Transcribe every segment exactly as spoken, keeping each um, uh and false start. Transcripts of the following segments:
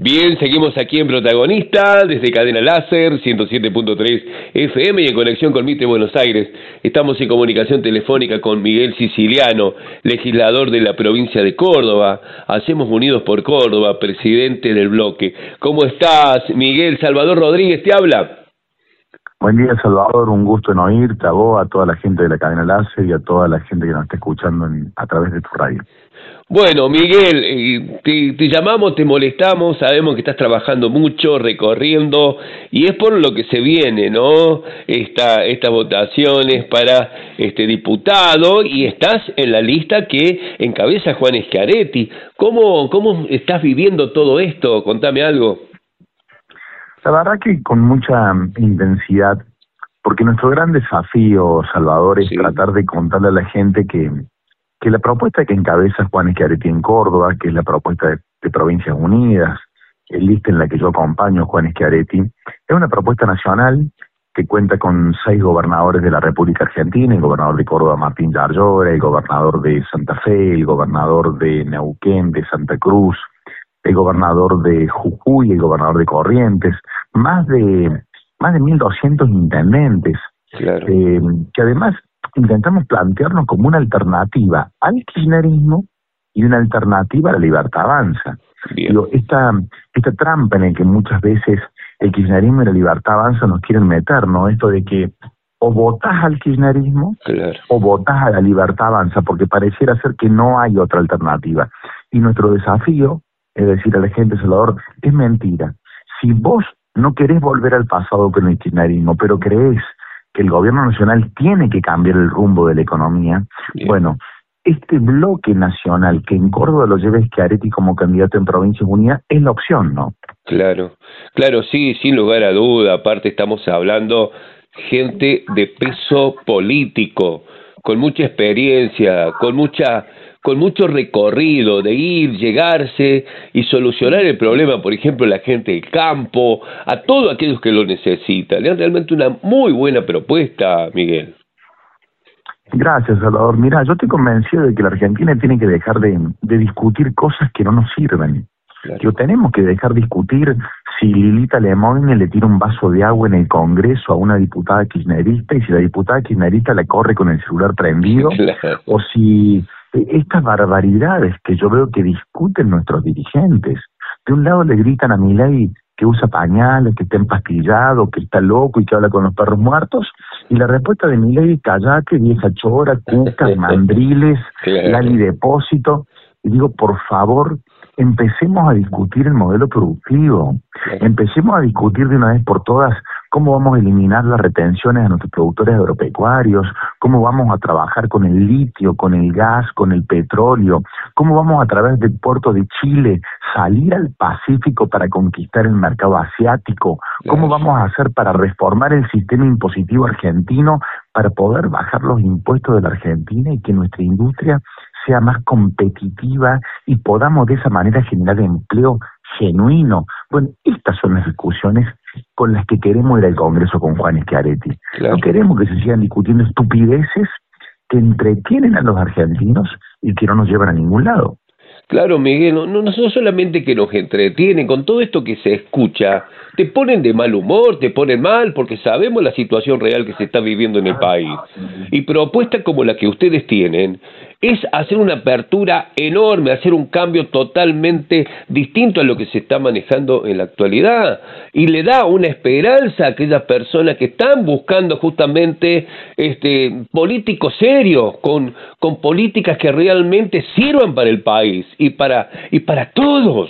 Bien, seguimos aquí en Protagonista, desde Cadena Láser, ciento siete punto tres F M y en conexión con Mitre Buenos Aires. Estamos en comunicación telefónica con Miguel Siciliano, legislador de la provincia de Córdoba. Hacemos Unidos por Córdoba, presidente del bloque. ¿Cómo estás, Miguel? Salvador Rodríguez te habla. Buen día, Salvador, un gusto en oírte, a vos, a toda la gente de la Cadena Láser y a toda la gente que nos está escuchando en, a través de tu radio. Bueno, Miguel, eh, te, te llamamos, te molestamos, sabemos que estás trabajando mucho, recorriendo, y es por lo que se viene, ¿no? Esta, estas votaciones para este diputado, y estás en la lista que encabeza Juan Schiaretti. ¿Cómo, cómo estás viviendo todo esto? Contame algo. La verdad que con mucha intensidad, porque nuestro gran desafío, Salvador, es sí. tratar de contarle a la gente que, que la propuesta que encabeza Juan Schiaretti en Córdoba, que es la propuesta de, de Provincias Unidas, el lista en la que yo acompaño a Juan Schiaretti, es una propuesta nacional que cuenta con seis gobernadores de la República Argentina, el gobernador de Córdoba Martín Yarlora, el gobernador de Santa Fe, el gobernador de Neuquén, de Santa Cruz, el gobernador de Jujuy, el gobernador de Corrientes, más de más de mil doscientos intendentes, claro. eh, que además intentamos plantearnos como una alternativa al kirchnerismo y una alternativa a la Libertad Avanza. Digo, esta, esta trampa en la que muchas veces el kirchnerismo y la Libertad Avanza nos quieren meter, ¿no? Esto de que o votás al kirchnerismo claro. o votás a la Libertad Avanza, porque pareciera ser que no hay otra alternativa. Y nuestro desafío es decir a la gente, Salvador, es mentira. Si vos no querés volver al pasado con el kirchnerismo, pero creés que el gobierno nacional tiene que cambiar el rumbo de la economía, bien. Bueno, este bloque nacional que en Córdoba lo lleve Schiaretti como candidato en Provincias Unidas es la opción, ¿no? Claro, claro, sí, sin lugar a duda. Aparte estamos hablando gente de peso político, con mucha experiencia, con mucha... con mucho recorrido de ir, llegarse y solucionar el problema, por ejemplo, la gente del campo, a todos aquellos que lo necesitan. Es realmente una muy buena propuesta, Miguel. Gracias, Salvador. Mira, yo estoy convencido de que la Argentina tiene que dejar de, de discutir cosas que no nos sirven. Claro. Que tenemos que dejar de discutir si Lilita Lemoine le tira un vaso de agua en el Congreso a una diputada kirchnerista y si la diputada kirchnerista la corre con el celular prendido, claro. o si... estas barbaridades que yo veo que discuten nuestros dirigentes. De un lado le gritan a Milei que usa pañales, que está empastillado, que está loco y que habla con los perros muertos, y la respuesta de Milei, callate, vieja chora, cuca, mandriles, claro. Lali Depósito. Y digo, por favor, empecemos a discutir el modelo productivo, claro. empecemos a discutir de una vez por todas cómo vamos a eliminar las retenciones a nuestros productores agropecuarios, cómo vamos a trabajar con el litio, con el gas, con el petróleo, cómo vamos a través del puerto de Chile salir al Pacífico para conquistar el mercado asiático, cómo vamos a hacer para reformar el sistema impositivo argentino para poder bajar los impuestos de la Argentina y que nuestra industria sea más competitiva y podamos de esa manera generar empleo genuino. Bueno, estas son las discusiones con las que queremos ir al Congreso con Juan Schiaretti. Claro. No queremos que se sigan discutiendo estupideces que entretienen a los argentinos y que no nos llevan a ningún lado. Claro, Miguel, no, no, no solamente que nos entretienen, con todo esto que se escucha, te ponen de mal humor, te ponen mal, porque sabemos la situación real que se está viviendo en el país. Y propuestas como la que ustedes tienen es hacer una apertura enorme, hacer un cambio totalmente distinto a lo que se está manejando en la actualidad, y le da una esperanza a aquellas personas que están buscando justamente este políticos serios, con, con políticas que realmente sirvan para el país y para y para todos.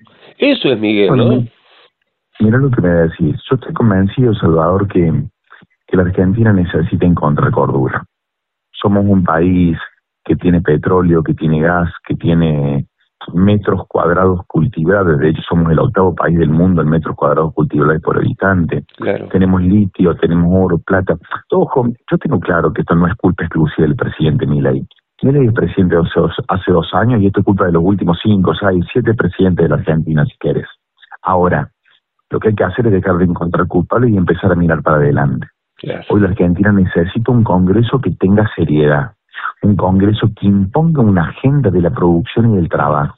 Eso es, Miguel, ¿no? Bueno, mira lo que me decís. Yo estoy convencido, Salvador, que, que la Argentina necesita encontrar cordura. Somos un país que tiene petróleo, que tiene gas, que tiene metros cuadrados cultivables. De hecho, somos el octavo país del mundo en metros cuadrados cultivables por habitante. Claro. Tenemos litio, tenemos oro, plata. Ojo, yo tengo claro que esto no es culpa exclusiva del presidente Milei. Milei es presidente hace dos, hace dos años y esto es culpa de los últimos cinco, seis, siete presidentes de la Argentina, si quieres. Ahora, lo que hay que hacer es dejar de encontrar culpables y empezar a mirar para adelante. Claro. Hoy la Argentina necesita un Congreso que tenga seriedad, un Congreso que imponga una agenda de la producción y del trabajo,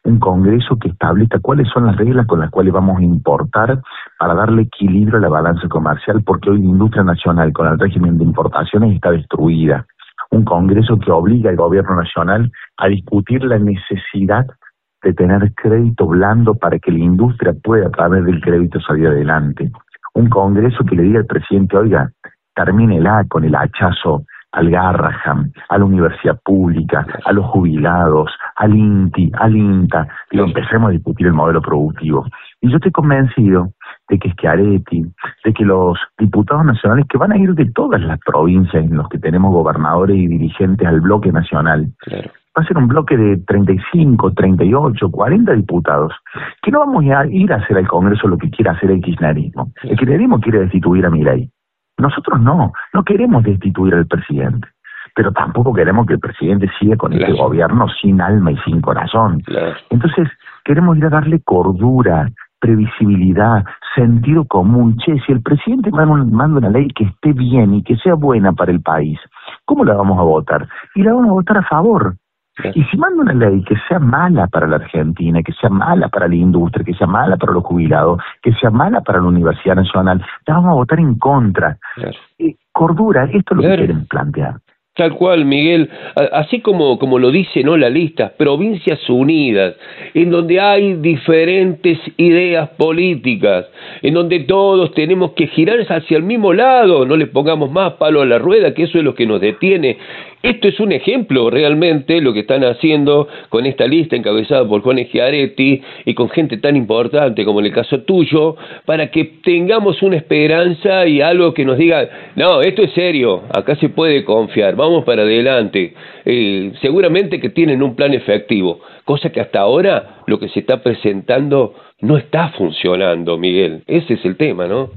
un Congreso que establezca cuáles son las reglas con las cuales vamos a importar para darle equilibrio a la balanza comercial, porque hoy la industria nacional con el régimen de importaciones está destruida. Un Congreso que obliga al gobierno nacional a discutir la necesidad de tener crédito blando para que la industria pueda a través del crédito salir adelante. Un Congreso que le diga al presidente, oiga, termínela con el hachazo al Garrahan, a la universidad pública, a los jubilados, al INTI, al INTA, y lo empecemos a discutir el modelo productivo. Y yo estoy convencido de que Schiaretti, de que los diputados nacionales que van a ir de todas las provincias en los que tenemos gobernadores y dirigentes al bloque nacional, claro, va a ser un bloque de treinta y cinco, treinta y ocho, cuarenta diputados, que no vamos a ir a hacer al Congreso lo que quiera hacer el kirchnerismo. El kirchnerismo quiere destituir a Milei. Nosotros no, no queremos destituir al presidente, pero tampoco queremos que el presidente siga con claro. este gobierno sin alma y sin corazón. Claro. Entonces, queremos ir a darle cordura, previsibilidad, sentido común. Che, si el presidente manda una ley que esté bien y que sea buena para el país, ¿cómo la vamos a votar? Y la vamos a votar a favor. Y si manda una ley que sea mala para la Argentina, que sea mala para la industria, que sea mala para los jubilados, que sea mala para la Universidad Nacional, la vamos a votar en contra. Claro. Eh, cordura, esto es lo claro. que quieren plantear. Tal cual, Miguel, así como, como lo dice, ¿no?, la lista, Provincias Unidas, en donde hay diferentes ideas políticas, en donde todos tenemos que girar hacia el mismo lado, no le pongamos más palo a la rueda, que eso es lo que nos detiene. Esto es un ejemplo realmente lo que están haciendo con esta lista encabezada por Juan Schiaretti y con gente tan importante como en el caso tuyo, para que tengamos una esperanza y algo que nos diga, no, esto es serio, acá se puede confiar, vamos para adelante. Eh, seguramente que tienen un plan efectivo, cosa que hasta ahora lo que se está presentando no está funcionando, Miguel. Ese es el tema, ¿no?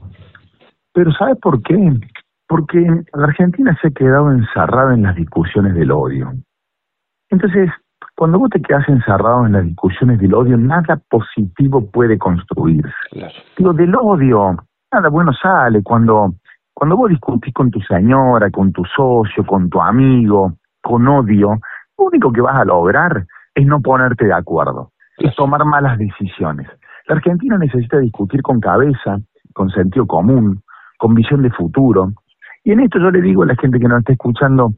Pero ¿sabes por qué? Porque la Argentina se ha quedado encerrada en las discusiones del odio. Entonces, cuando vos te quedás encerrado en las discusiones del odio, nada positivo puede construirse. Claro. Lo del odio, nada bueno sale. Cuando, cuando vos discutís con tu señora, con tu socio, con tu amigo, con odio, lo único que vas a lograr es no ponerte de acuerdo, es tomar malas decisiones. La Argentina necesita discutir con cabeza, con sentido común, con visión de futuro. Y en esto yo le digo a la gente que nos está escuchando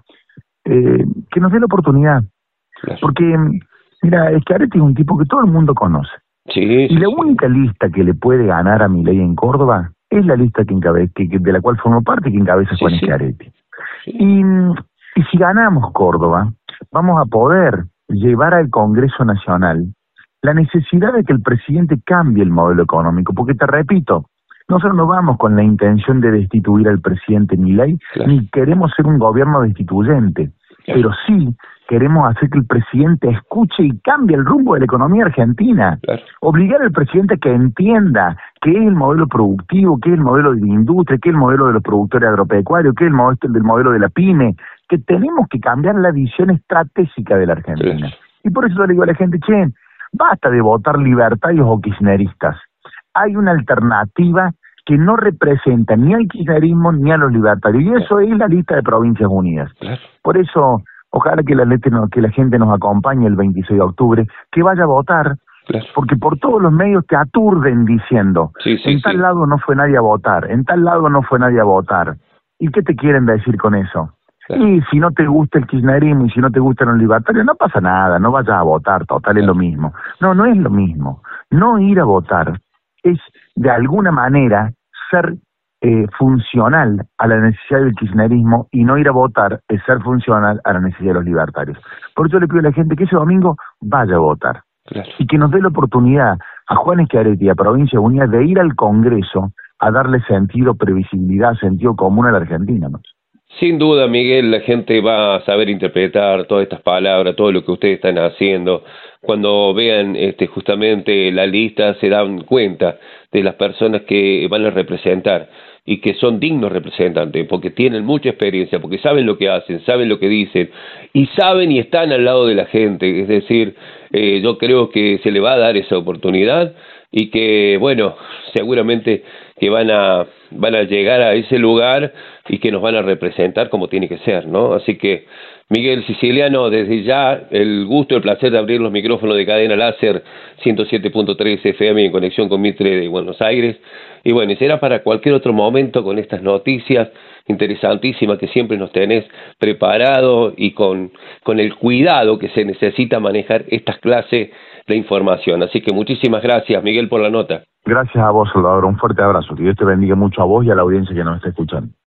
eh, que nos dé la oportunidad. Claro. Porque, mira, Schiaretti es un tipo que todo el mundo conoce. Sí, y sí, la única sí. lista que le puede ganar a Milei en Córdoba es la lista que encabe que, de la cual formo parte, que encabeza sí, Juan sí. Schiaretti. Sí. Y, y si ganamos Córdoba, vamos a poder llevar al Congreso Nacional la necesidad de que el presidente cambie el modelo económico. Porque te repito, nosotros no vamos con la intención de destituir al presidente Milei, claro. ni queremos ser un gobierno destituyente, claro. pero sí queremos hacer que el presidente escuche y cambie el rumbo de la economía argentina. Claro. Obligar al presidente a que entienda qué es el modelo productivo, qué es el modelo de la industria, qué es el modelo de los productores agropecuarios, qué es el modelo, el modelo de la pyme, que tenemos que cambiar la visión estratégica de la Argentina. Claro. Y por eso yo le digo a la gente, che, basta de votar libertarios o kirchneristas. Hay una alternativa que no representa ni al kirchnerismo ni a los libertarios, y eso es la lista de Provincias Unidas. Por eso, ojalá que la, que la gente nos acompañe el veintiséis de octubre, que vaya a votar, claro. porque por todos los medios te aturden diciendo, sí, sí, en tal sí. lado no fue nadie a votar, en tal lado no fue nadie a votar. ¿Y qué te quieren decir con eso? Claro. Y si no te gusta el kirchnerismo y si no te gustan los libertarios, no pasa nada, no vayas a votar, total claro. es lo mismo. No, no es lo mismo. No ir a votar es de alguna manera ser eh, funcional a la necesidad del kirchnerismo, y no ir a votar es ser funcional a la necesidad de los libertarios. Por eso le pido a la gente que ese domingo vaya a votar. Claro. Y que nos dé la oportunidad a Juan Schiaretti y a Provincia Unida de ir al Congreso a darle sentido, previsibilidad, sentido común a la Argentina, ¿no? Sin duda, Miguel, la gente va a saber interpretar todas estas palabras, todo lo que ustedes están haciendo. Cuando vean este, justamente la lista, se dan cuenta de las personas que van a representar y que son dignos representantes, porque tienen mucha experiencia, porque saben lo que hacen, saben lo que dicen, y saben y están al lado de la gente. Es decir, eh, yo creo que se le va a dar esa oportunidad y que, bueno, seguramente que van a van a llegar a ese lugar y que nos van a representar como tiene que ser, ¿no? Así que Miguel Siciliano, desde ya el gusto, el placer de abrir los micrófonos de Cadena Láser ciento siete punto tres F M en conexión con Mitre de Buenos Aires. Y bueno, y será para cualquier otro momento con estas noticias interesantísimas que siempre nos tenés preparado y con, con el cuidado que se necesita manejar estas clases de información. Así que muchísimas gracias, Miguel, por la nota. Gracias a vos, Salvador. Un fuerte abrazo. Que Dios te bendiga mucho a vos y a la audiencia que nos está escuchando.